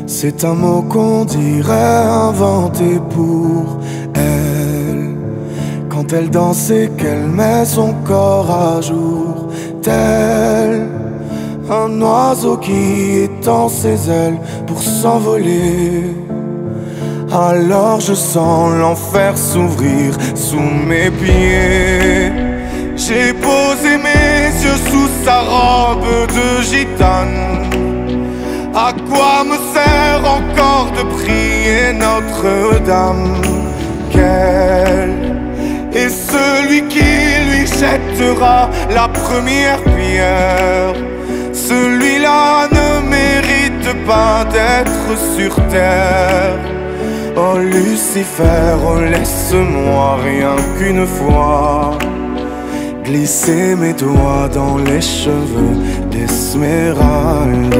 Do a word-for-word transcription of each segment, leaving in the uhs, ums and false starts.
C'est un mot qu'on dirait inventé pour elle. Quand elle danse et qu'elle met son corps à jour, tel un oiseau qui étend ses ailes pour s'envoler. Alors je sens l'enfer s'ouvrir sous mes pieds. J'ai posé mes yeux sous sa robe de gitane. À quoi me sert encore de prier Notre-Dame? Quel est celui qui lui jettera la première pierre? Celui-là ne mérite pas d'être sur terre. Oh Lucifer, oh laisse-moi rien qu'une fois glisser mes doigts dans les cheveux d'Esmeralda.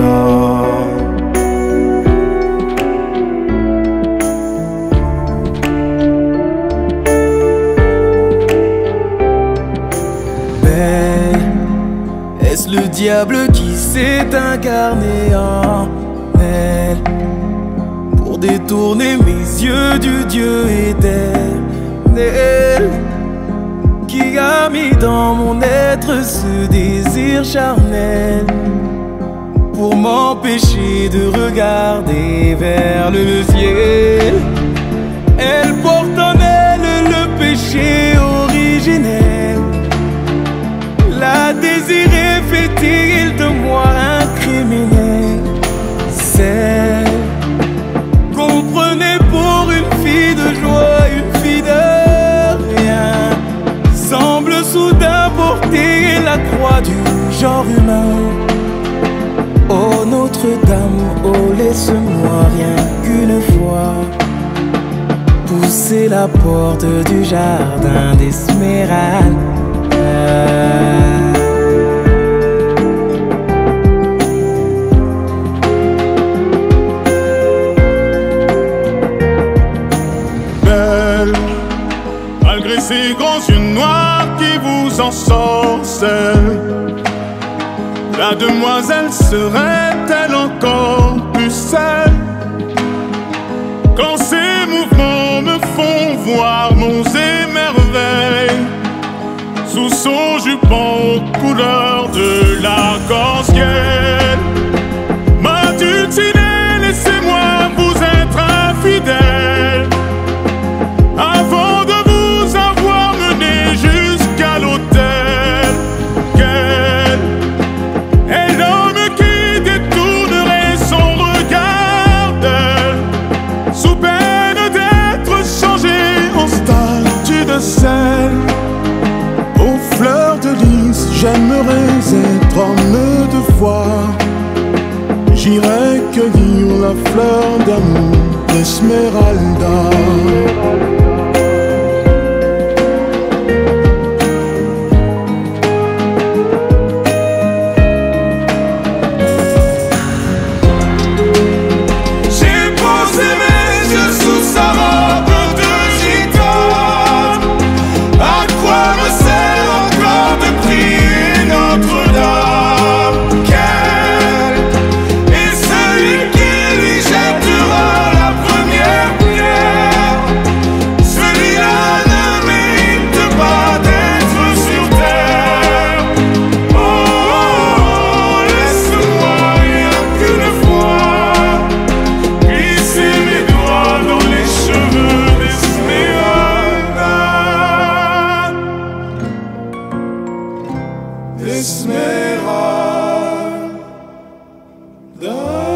Est-ce le diable qui s'est incarné en elle pour détourner mes yeux du Dieu éternel, qui a mis dans mon être ce désir charnel pour m'empêcher de regarder vers le ciel? Elle porte en elle le péché originel, la désirée fait-il de moi un criminel? Celle qu'on prenait pour une fille de joie, une fille de rien, semble soudain porter la croix du genre humain. Oh Notre-Dame, oh laisse-moi rien qu'une fois pousser la porte du jardin d'Esmeralda. Malgré ces grands yeux noirs qui vous ensorcellent, la demoiselle serait-elle encore plus seule? Quand ses mouvements me font voir monts et merveilles sous son jupon aux couleurs de l'arc-en-ciel. Ma dulcinée, laissez-moi vous être infidèle avant de vous avoir mené jusqu'à l'autel. Quel est l'homme qui détournerait son regard d'elle sous peine d'être changé en statue de sel? Aux fleurs de lys, j'aimerais être homme de foi. J'irai cueillir la fleur d'amour d'Esmeralda. Esmeralda.